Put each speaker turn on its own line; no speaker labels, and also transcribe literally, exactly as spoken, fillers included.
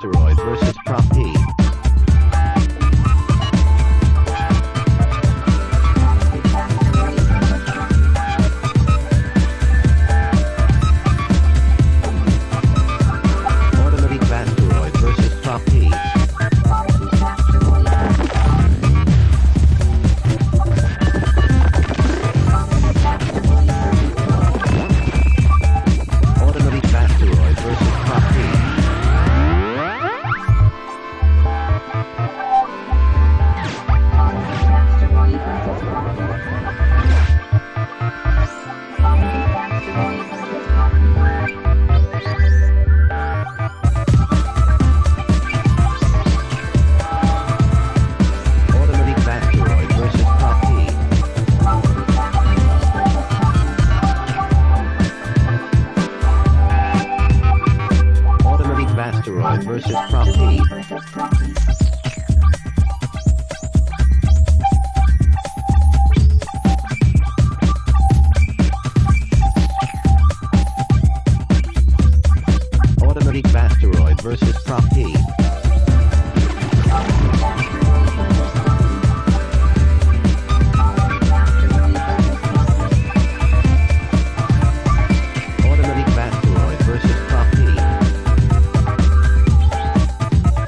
Vasteroid versus Prop P. Automatic Vasteroid versus Prop P. Automatic Vasteroid versus Prop P. Automatic Vasteroid versus Prop P. Automatic Vasteroid versus Prop P.